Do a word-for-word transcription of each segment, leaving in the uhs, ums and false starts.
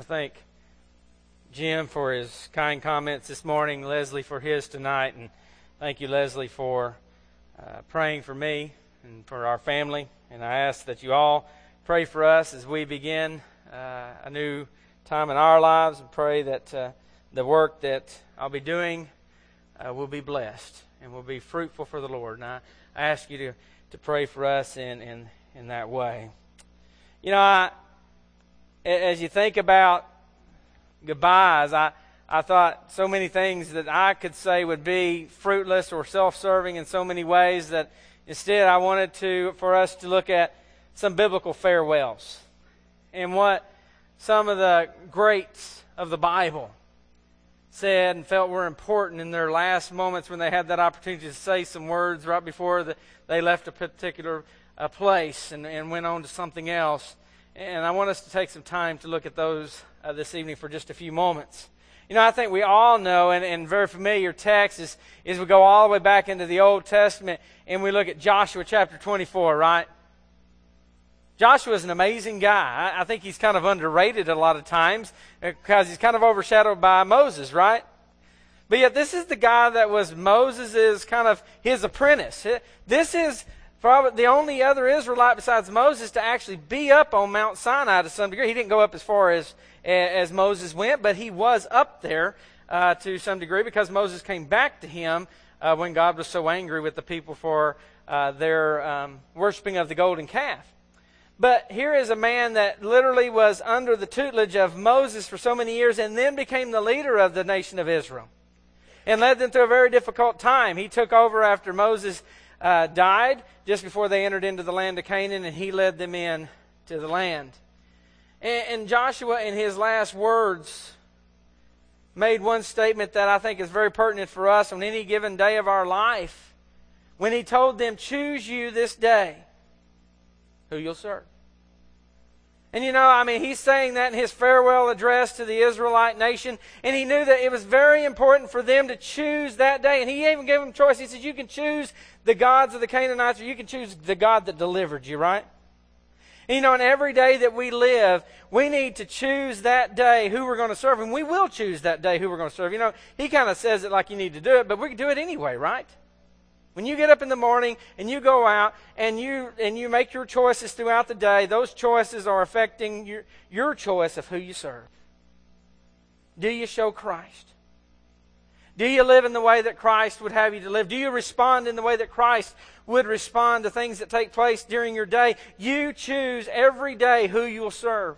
to thank Jim for his kind comments this morning, Leslie for his tonight, and thank you, Leslie, for uh, praying for me and for our family. And I ask that you all pray for us as we begin uh, a new time in our lives, and pray that uh, the work that I'll be doing uh, will be blessed and will be fruitful for the Lord. And I, I ask you to, to pray for us in, in, in that way. You know, I, as you think about goodbyes, I, I thought so many things that I could say would be fruitless or self-serving in so many ways that instead I wanted to for us to look at some biblical farewells and what some of the greats of the Bible said and felt were important in their last moments when they had that opportunity to say some words right before the, they left a particular uh, place and, and went on to something else. And I want us to take some time to look at those uh, this evening for just a few moments. You know, I think we all know, and, and very familiar text is, is we go all the way back into the Old Testament and we look at Joshua chapter twenty-four, right? Joshua is an amazing guy. I, I think he's kind of underrated a lot of times because he's kind of overshadowed by Moses, right? But yet this is the guy that was Moses' kind of his apprentice. This is probably the only other Israelite besides Moses to actually be up on Mount Sinai to some degree. He didn't go up as far as, as Moses went, but he was up there uh, to some degree because Moses came back to him uh, when God was so angry with the people for uh, their um, worshiping of the golden calf. But here is a man that literally was under the tutelage of Moses for so many years and then became the leader of the nation of Israel and led them through a very difficult time. He took over after Moses Uh, died just before they entered into the land of Canaan, and he led them in to the land. And, and Joshua, in his last words, made one statement that I think is very pertinent for us on any given day of our life. When he told them, "Choose you this day who you'll serve." And you know, I mean, he's saying that in his farewell address to the Israelite nation. And he knew that it was very important for them to choose that day. And he even gave them choice. He said, you can choose the gods of the Canaanites or you can choose the God that delivered you, right? And you know, in every day that we live, we need to choose that day who we're going to serve. And we will choose that day who we're going to serve. You know, he kind of says it like you need to do it, but we can do it anyway, right? When you get up in the morning and you go out and you and you make your choices throughout the day, those choices are affecting your, your choice of who you serve. Do you show Christ? Do you live in the way that Christ would have you to live? Do you respond in the way that Christ would respond to things that take place during your day? You choose every day who you will serve.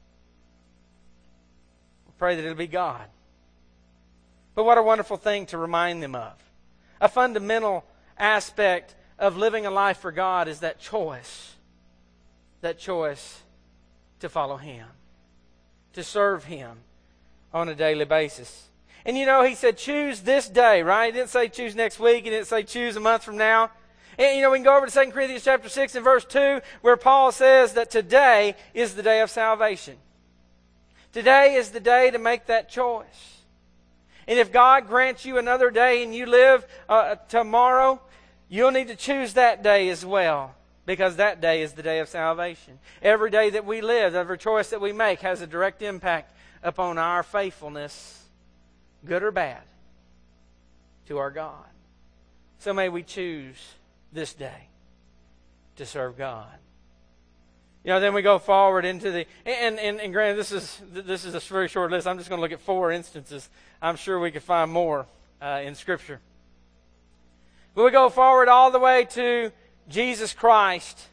We pray that it'll be God. But what a wonderful thing to remind them of. A fundamental aspect of living a life for God is that choice. That choice to follow Him. To serve Him on a daily basis. And you know, he said choose this day, right? He didn't say choose next week. He didn't say choose a month from now. And you know, we can go over to Second Corinthians chapter six and verse two where Paul says that today is the day of salvation. Today is the day to make that choice. And if God grants you another day and you live uh, tomorrow, you'll need to choose that day as well, because that day is the day of salvation. Every day that we live, every choice that we make has a direct impact upon our faithfulness, good or bad, to our God. So may we choose this day to serve God. You know, then we go forward into the, and, and, and granted, this is this is a very short list. I'm just going to look at four instances. I'm sure we could find more uh, in Scripture. But we go forward all the way to Jesus Christ.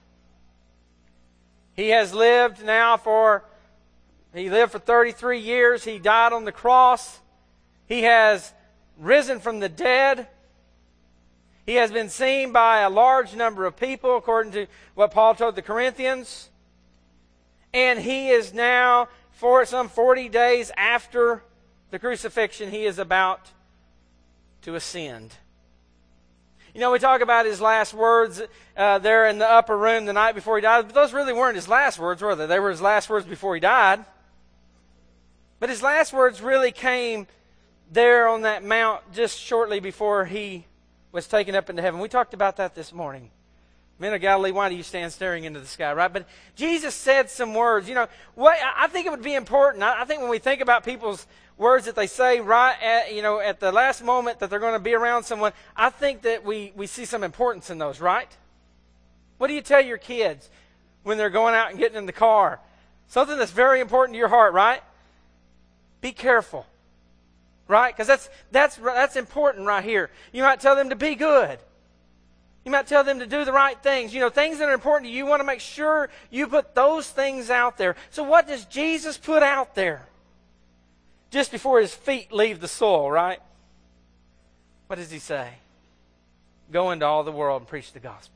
He has lived now for, he lived for thirty-three years. He died on the cross. He has risen from the dead. He has been seen by a large number of people, according to what Paul told the Corinthians. And he is now, for some forty days after the crucifixion, he is about to ascend. You know, we talk about his last words uh, there in the upper room the night before he died. But those really weren't his last words, were they? They were his last words before he died. But his last words really came there on that mount just shortly before he was taken up into heaven. We talked about that this morning. Men of Galilee, why do you stand staring into the sky, right? But Jesus said some words. You know, what I think it would be important. I think when we think about people's words that they say right at, you know, at the last moment that they're going to be around someone, I think that we, we see some importance in those, right? What do you tell your kids when they're going out and getting in the car? Something that's very important to your heart, right? Be careful, right? Because that's, that's, that's important right here. You might tell them to be good. You might tell them to do the right things. You know, things that are important to you, you want to make sure you put those things out there. So what does Jesus put out there? Just before his feet leave the soil, right? What does he say? Go into all the world and preach the gospel.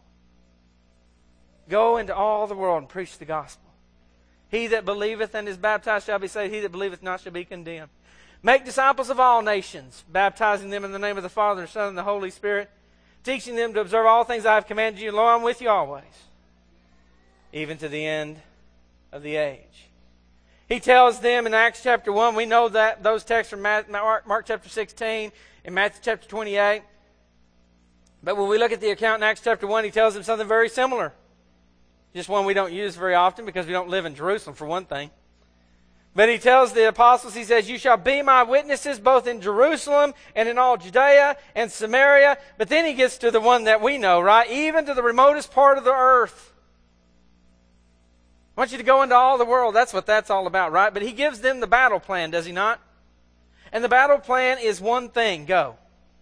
Go into all the world and preach the gospel. He that believeth and is baptized shall be saved. He that believeth not shall be condemned. Make disciples of all nations, baptizing them in the name of the Father, and Son, and the Holy Spirit, teaching them to observe all things I have commanded you. Lo, I'm with you always, even to the end of the age. He tells them in Acts chapter one, we know that those texts from Mark, Mark chapter sixteen and Matthew chapter twenty-eight. But when we look at the account in Acts chapter one, he tells them something very similar. Just one we don't use very often because we don't live in Jerusalem, for one thing. But he tells the apostles, he says, you shall be my witnesses both in Jerusalem and in all Judea and Samaria. But then he gets to the one that we know, right? Even to the remotest part of the earth. I want you to go into all the world. That's what that's all about, right? But he gives them the battle plan, does he not? And the battle plan is one thing, go.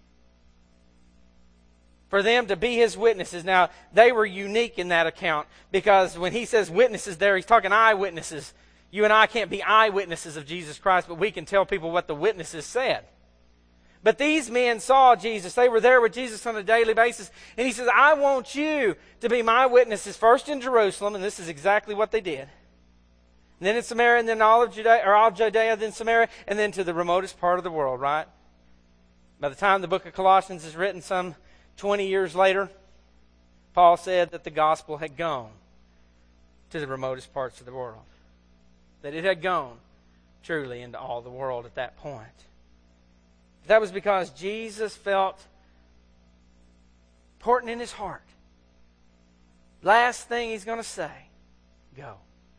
For them to be his witnesses. Now, they were unique in that account because when he says witnesses there, he's talking eyewitnesses. You and I can't be eyewitnesses of Jesus Christ, but we can tell people what the witnesses said. But these men saw Jesus. They were there with Jesus on a daily basis. And he says, I want you to be my witnesses first in Jerusalem, and this is exactly what they did. And then in Samaria, and then all of Judea, or all of Judea, then Samaria, and then to the remotest part of the world, right? By the time the book of Colossians is written, some twenty years later, Paul said that the gospel had gone to the remotest parts of the world. That it had gone truly into all the world at that point. That was because Jesus felt important in his heart. Last thing he's going to say, go.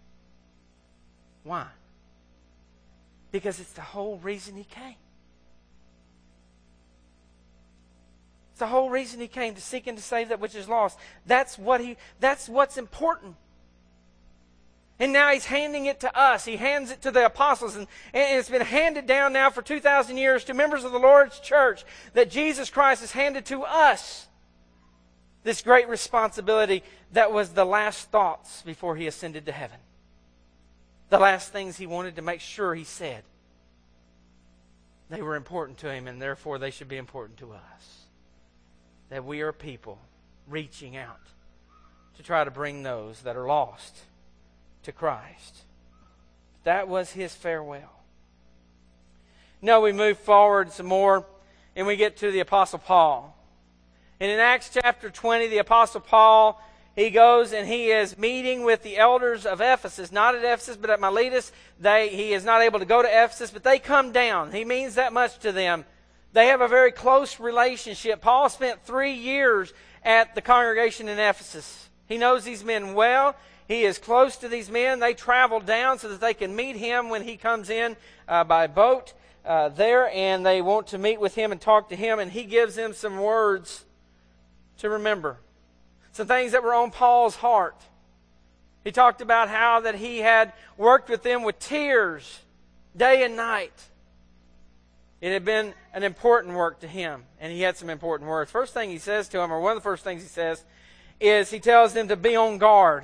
Why? Because it's the whole reason he came. It's the whole reason he came, to seek and to save that which is lost. That's what he. That's what's important. And now he's handing it to us. He hands it to the apostles. And, and it's been handed down now for two thousand years to members of the Lord's church that Jesus Christ has handed to us this great responsibility that was the last thoughts before he ascended to heaven. The last things he wanted to make sure he said. They were important to him, and therefore they should be important to us. That we are people reaching out to try to bring those that are lost to Christ. That was his farewell. Now we move forward some more and we get to the Apostle Paul. And in Acts chapter twenty, the Apostle Paul, he goes and he is meeting with the elders of Ephesus. Not at Ephesus, but at Miletus. They, he is not able to go to Ephesus, but they come down. He means that much to them. They have a very close relationship. Paul spent three years at the congregation in Ephesus. He knows these men well. He is close to these men. They travel down so that they can meet him when he comes in uh, by boat uh, there. And they want to meet with him and talk to him. And he gives them some words to remember. Some things that were on Paul's heart. He talked about how that he had worked with them with tears day and night. It had been an important work to him. And he had some important words. First thing he says to them, or one of the first things he says, is he tells them to be on guard.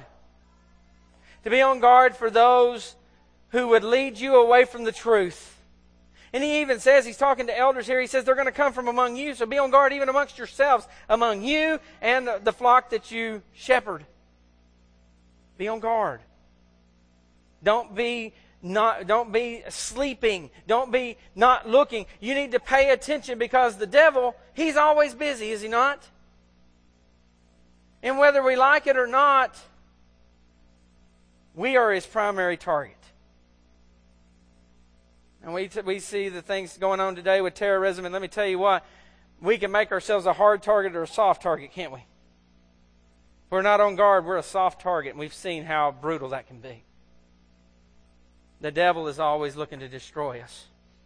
To be on guard for those who would lead you away from the truth. And he even says, he's talking to elders here, he says they're going to come from among you, so be on guard even amongst yourselves, among you and the flock that you shepherd. Be on guard. Don't be not don't be sleeping. Don't be not looking. You need to pay attention because the devil, he's always busy, is he not? And whether we like it or not, we are his primary target. And we t- we see the things going on today with terrorism, and let me tell you what, we can make ourselves a hard target or a soft target, can't we? If we're not on guard, we're a soft target, and we've seen how brutal that can be. The devil is always looking to destroy us.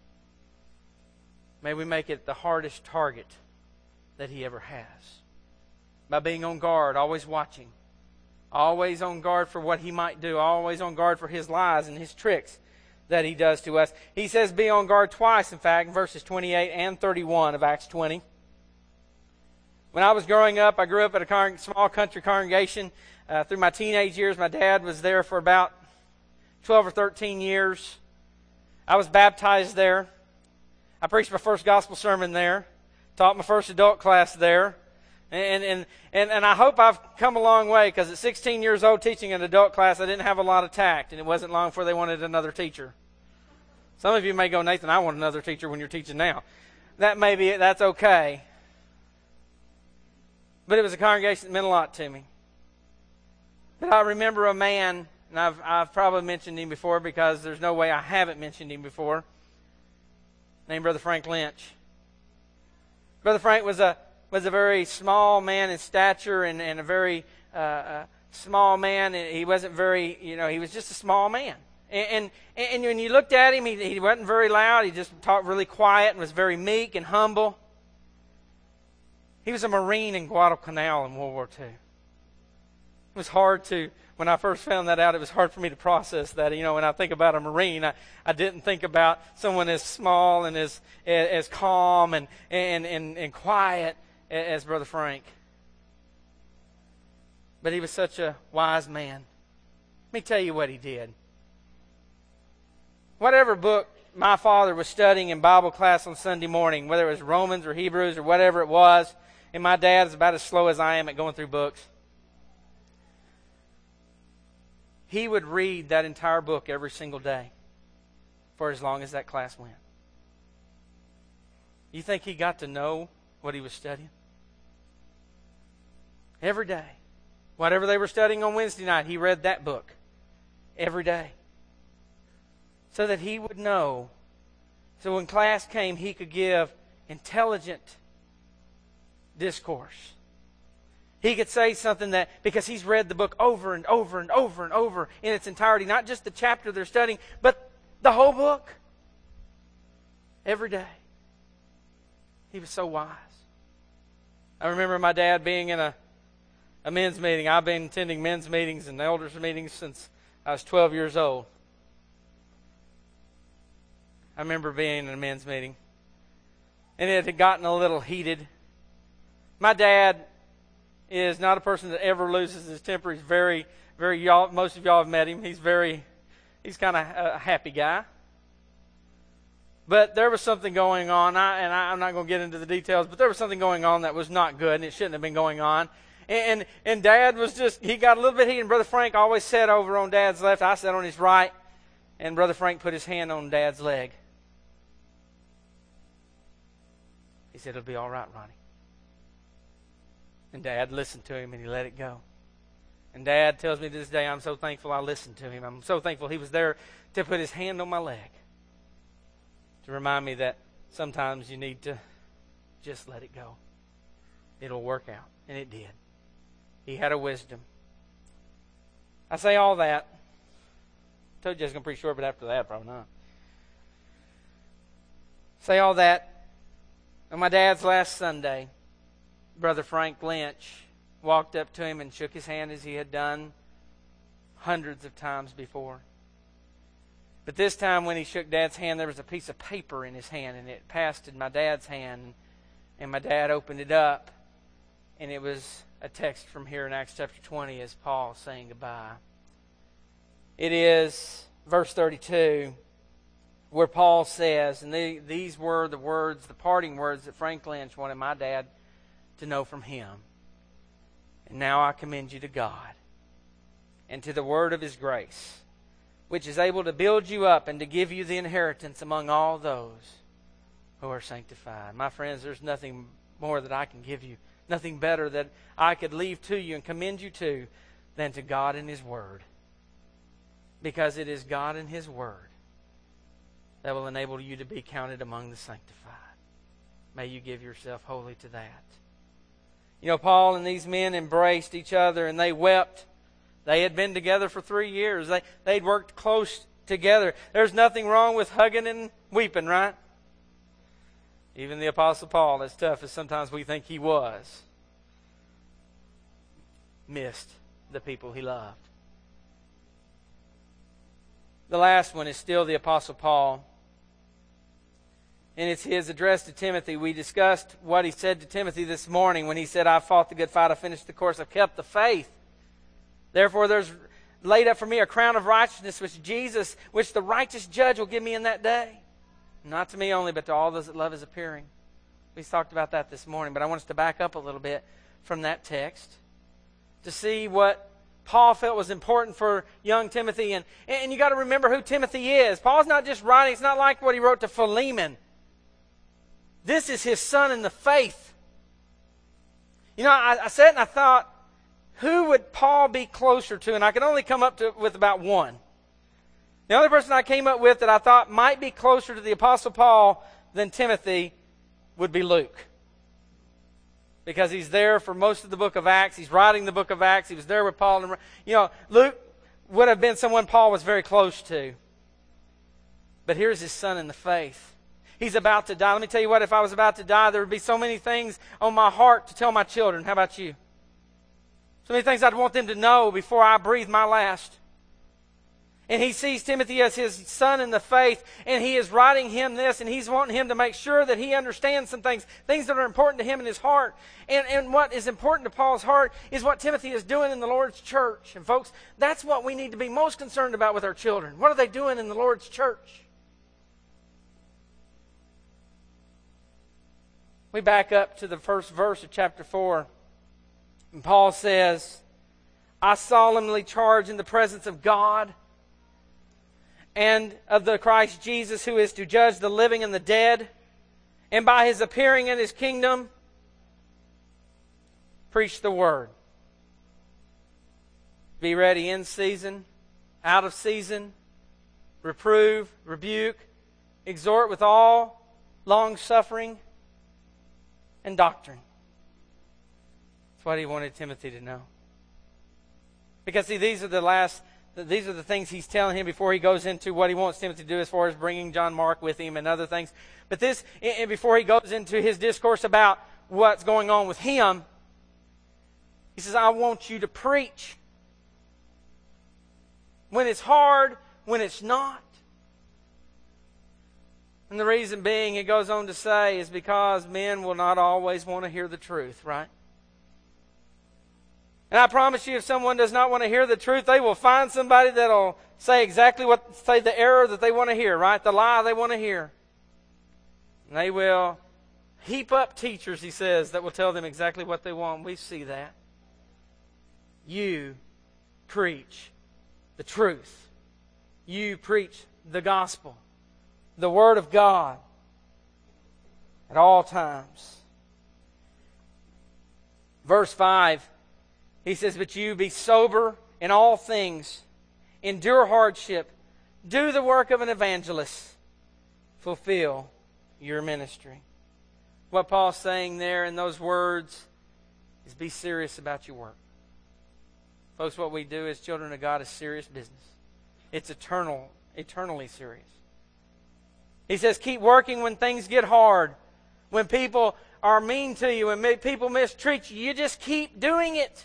May we make it the hardest target that he ever has. By being on guard, always watching. Always on guard for what he might do. Always on guard for his lies and his tricks that he does to us. He says be on guard twice, in fact, in verses twenty-eight and thirty-one of Acts twenty. When I was growing up, I grew up at a small country congregation. Uh, through my teenage years, my dad was there for about twelve or thirteen years. I was baptized there. I preached my first gospel sermon there. Taught my first adult class there. And and, and, and I hope I've come a long way, because at sixteen years old teaching an adult class, I didn't have a lot of tact, and it wasn't long before they wanted another teacher. Some of you may go, Nathan, I want another teacher when you're teaching now. That may be it. That's okay. But it was a congregation that meant a lot to me. But I remember a man, and I've, I've probably mentioned him before because there's no way I haven't mentioned him before, named Brother Frank Lynch. Brother Frank was a was a very small man in stature and, and a very uh, uh, small man. And he wasn't very, you know, he was just a small man. And, and, and when you looked at him, he, he wasn't very loud. He just talked really quiet and was very meek and humble. He was a Marine in Guadalcanal in World War Two. It was hard to, when I first found that out, it was hard for me to process that. You know, when I think about a Marine, I, I didn't think about someone as small and as as calm and, and, and, and quiet as Brother Frank. But he was such a wise man. Let me tell you what he did. Whatever book my father was studying in Bible class on Sunday morning, whether it was Romans or Hebrews or whatever it was, and my dad is about as slow as I am at going through books, he would read that entire book every single day for as long as that class went. You think he got to know what he was studying? Every day. Whatever they were studying on Wednesday night, he read that book every day. So that he would know. So when class came, he could give intelligent discourse. He could say something that, because he's read the book over and over and over and over in its entirety, not just the chapter they're studying, but the whole book. Every day. He was so wise. I remember my dad being in a, a men's meeting. I've been attending men's meetings and elders meetings since I was twelve years old. I remember being in a men's meeting, and it had gotten a little heated. My dad is not a person that ever loses his temper. He's very, very, y'all, most of y'all have met him. He's very, he's kind of a happy guy. But there was something going on, I, and I, I'm not going to get into the details, but there was something going on that was not good, and it shouldn't have been going on. And, and, and Dad was just, he got a little bit heated, and Brother Frank always sat over on Dad's left. I sat on his right, and Brother Frank put his hand on Dad's leg. He said, "It'll be all right, Ronnie." And Dad listened to him, and he let it go. And Dad tells me to this day, I'm so thankful I listened to him. I'm so thankful he was there to put his hand on my leg, to remind me that sometimes you need to just let it go. It'll work out. And it did. He had a wisdom. I say all that. I told you I was going to preach short, but after that, probably not. Say all that. On my dad's last Sunday, Brother Frank Lynch walked up to him and shook his hand as he had done hundreds of times before. But this time when he shook Dad's hand, there was a piece of paper in his hand, and it passed in my dad's hand. And my dad opened it up, and it was a text from here in Acts chapter twenty as Paul saying goodbye. It is verse thirty-two, where Paul says, and they, these were the words, the parting words that Frank Lynch wanted my dad to know from him. "And now I commend you to God and to the word of His grace, which is able to build you up and to give you the inheritance among all those who are sanctified." My friends, there's nothing more that I can give you, nothing better that I could leave to you and commend you to than to God and His Word. Because it is God and His Word that will enable you to be counted among the sanctified. May you give yourself wholly to that. You know, Paul and these men embraced each other and they wept. They had been together for three years. They, they'd worked close together. There's nothing wrong with hugging and weeping, right? Even the Apostle Paul, as tough as sometimes we think he was, missed the people he loved. The last one is still the Apostle Paul. And it's his address to Timothy. We discussed what he said to Timothy this morning when he said, I've fought the good fight, I've finished the course, I've kept the faith. Therefore there's laid up for me a crown of righteousness, which Jesus, which the righteous judge will give me in that day. Not to me only, but to all those that love his appearing. We talked about that this morning, but I want us to back up a little bit from that text to see what Paul felt was important for young Timothy. And, and you got to remember who Timothy is. Paul's not just writing, it's not like what he wrote to Philemon. This is his son in the faith. You know, I, I sat and I thought, who would Paul be closer to? And I could only come up to, with about one. The only person I came up with that I thought might be closer to the Apostle Paul than Timothy would be Luke. Because he's there for most of the book of Acts. He's writing the book of Acts. He was there with Paul. And, you know, Luke would have been someone Paul was very close to. But here's his son in the faith. He's about to die. Let me tell you what, if I was about to die, there would be so many things on my heart to tell my children. How about you? So many things I'd want them to know before I breathe my last. And he sees Timothy as his son in the faith, and he is writing him this, and he's wanting him to make sure that he understands some things, things that are important to him in his heart. And, and what is important to Paul's heart is what Timothy is doing in the Lord's church. And folks, that's what we need to be most concerned about with our children. What are they doing in the Lord's church? We back up to the first verse of chapter four. And Paul says, I solemnly charge in the presence of God and of the Christ Jesus, who is to judge the living and the dead, and by his appearing in his kingdom, preach the word. Be ready in season, out of season, reprove, rebuke, exhort with all long suffering and doctrine. That's what he wanted Timothy to know. Because see, these are the last, these are the things he's telling him before he goes into what he wants Timothy to do as far as bringing John Mark with him and other things. But this, and before he goes into his discourse about what's going on with him, he says, I want you to preach. When it's hard, when it's not. And the reason being, he goes on to say, is because men will not always want to hear the truth, right? And I promise you, if someone does not want to hear the truth, they will find somebody that'll say exactly what, say the error that they want to hear, right? The lie they want to hear. And they will heap up teachers, he says, that will tell them exactly what they want. We see that. You preach the truth. You preach the gospel, the Word of God, at all times. Verse five, he says, but you be sober in all things, endure hardship, do the work of an evangelist, fulfill your ministry. What Paul's saying there in those words is be serious about your work. Folks, what we do as children of God is serious business. It's eternal, eternally serious. He says, keep working when things get hard. When people are mean to you, when people mistreat you, you just keep doing it.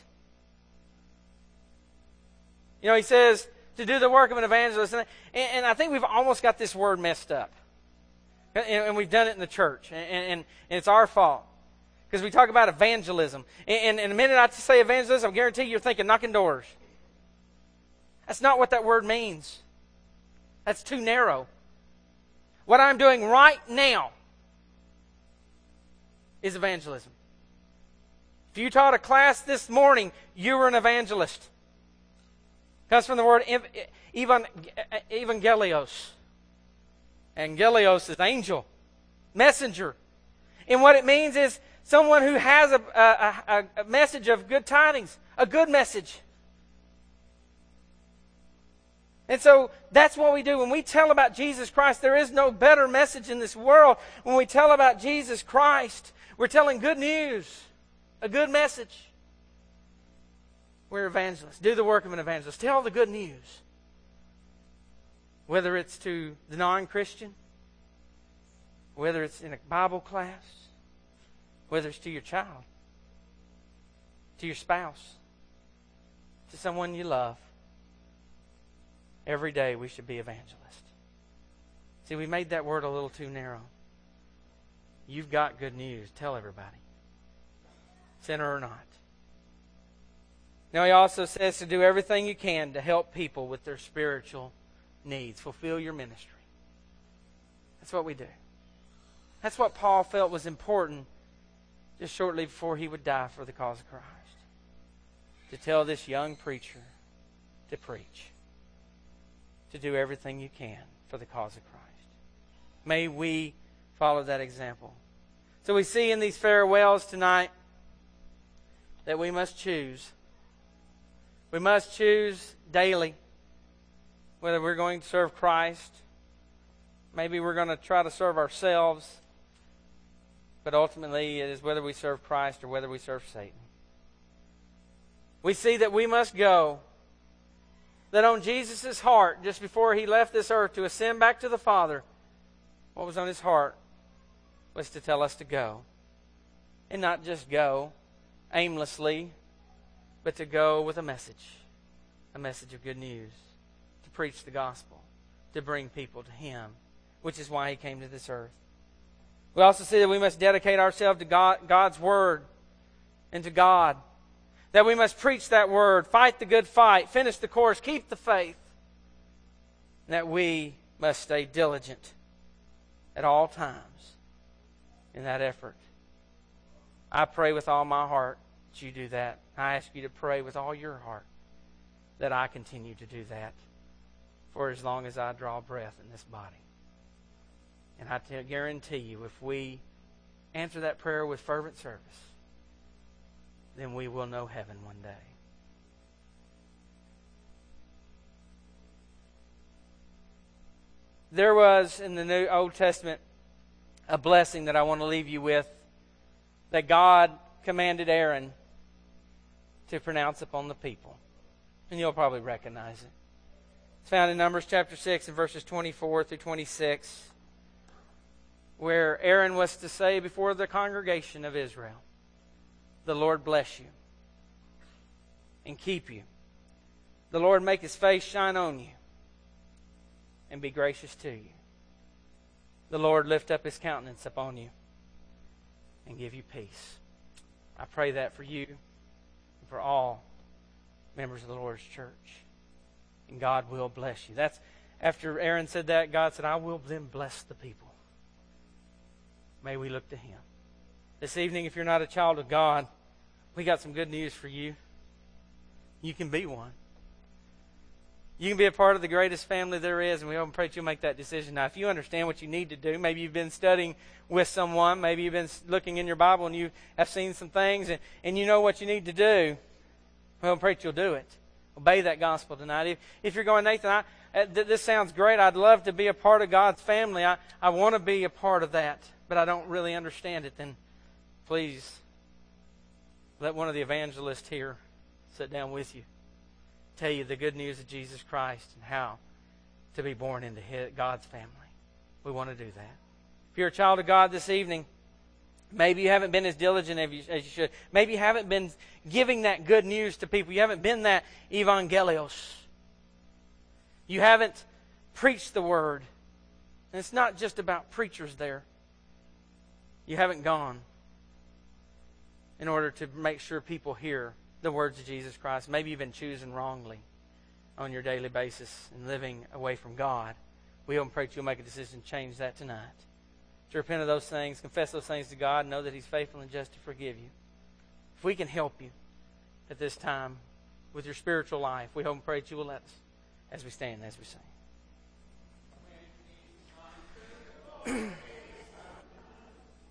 You know, he says to do the work of an evangelist. And, and I think we've almost got this word messed up. And, and we've done it in the church. And, and, and it's our fault. Because we talk about evangelism. And, and, and the minute I say evangelism, I guarantee you're thinking knocking doors. That's not what that word means. That's too narrow. What I'm doing right now is evangelism. If you taught a class this morning, you were an evangelist. It comes from the word evangelios. Angelios is angel, messenger. And what it means is someone who has a, a, a message of good tidings, a good message. And so that's what we do. When we tell about Jesus Christ, there is no better message in this world. When we tell about Jesus Christ, we're telling good news. a good message. We're evangelists. Do the work of an evangelist. Tell the good news. Whether it's to the non-Christian, whether it's in a Bible class, whether it's to your child, to your spouse, to someone you love. Every day we should be evangelists. See, we made that word a little too narrow. You've got good news. Tell everybody. Sinner or not. Now he also says to do everything you can to help people with their spiritual needs. Fulfill your ministry. That's what we do. That's what Paul felt was important just shortly before he would die for the cause of Christ. To tell this young preacher to preach. To do everything you can for the cause of Christ. May we follow that example. So we see in these farewells tonight that we must choose. We must choose daily whether we're going to serve Christ. Maybe we're going to try to serve ourselves. But ultimately it is whether we serve Christ or whether we serve Satan. We see that we must go. That on Jesus' heart, just before he left this earth to ascend back to the Father, what was on his heart was to tell us to go. And not just go aimlessly, but to go with a message. A message of good news. To preach the gospel. To bring people to him. Which is why he came to this earth. We also see that we must dedicate ourselves to God, God's Word and to God. That we must preach that Word, fight the good fight, finish the course, keep the faith. And that we must stay diligent at all times in that effort. I pray with all my heart that you do that. I ask you to pray with all your heart that I continue to do that for as long as I draw breath in this body. And I tell, guarantee you, if we answer that prayer with fervent service, then we will know heaven one day. There was in the New Old Testament a blessing that I want to leave you with that God commanded Aaron to pronounce upon the people. And you'll probably recognize it. It's found in Numbers chapter six and verses twenty-four through twenty-six. Where Aaron was to say before the congregation of Israel, the Lord bless you and keep you. The Lord make his face shine on you and be gracious to you. The Lord lift up his countenance upon you and give you peace. I pray that for you and for all members of the Lord's church. And God will bless you. That's after Aaron said that, God said, I will then bless the people. May we look to him. This evening, if you're not a child of God, we got some good news for you. You can be one. You can be a part of the greatest family there is, and we hope and pray that you'll make that decision. Now, if you understand what you need to do, maybe you've been studying with someone, maybe you've been looking in your Bible and you have seen some things, and, and you know what you need to do, we hope and pray that you'll do it. Obey that gospel tonight. If, if you're going, Nathan, I, uh, th- this sounds great. I'd love to be a part of God's family. I, I want to be a part of that. But I don't really understand it, then please let one of the evangelists here sit down with you. Tell you the good news of Jesus Christ and how to be born into God's family. We want to do that. If you're a child of God this evening, maybe you haven't been as diligent as you, as you should. Maybe you haven't been giving that good news to people. You haven't been that evangelios. You haven't preached the word. And it's not just about preachers there. You haven't gone in order to make sure people hear the words of Jesus Christ. Maybe you've been choosing wrongly on your daily basis and living away from God. We hope and pray that you'll make a decision to change that tonight. To repent of those things, confess those things to God, and know that he's faithful and just to forgive you. If we can help you at this time with your spiritual life, we hope and pray that you will let us as we stand, as we sing.